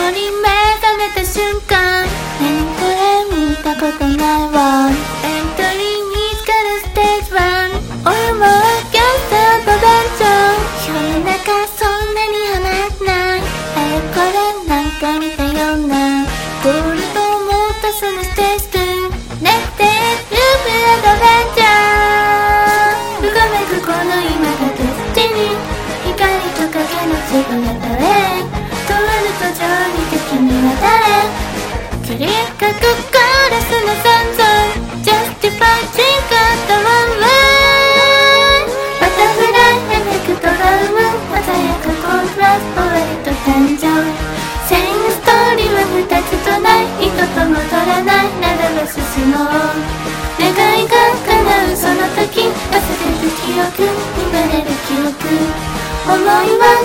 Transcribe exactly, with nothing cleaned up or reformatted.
に目覚めた瞬間、何これ見たことないわ。エントリー見つかるステージワン、俺もキャスターと団長。世の中そんなに離れてない、あれこれなんか見たような。ゴールドを持ったそのステージツー、ネクテーループアドベンチャー。うごめくこの今がデスティニー、光と影の粒が誰、とある途上にて君は誰。切りかくガラスの残像 Justify drink of the one way。 バタフライエフェクトが生む鮮やかコントラスト割と誕生。セインストーリーは二つとない、人と戻らないならば進もう。願いが叶うその時、忘れる記憶、乱れる記憶、思いは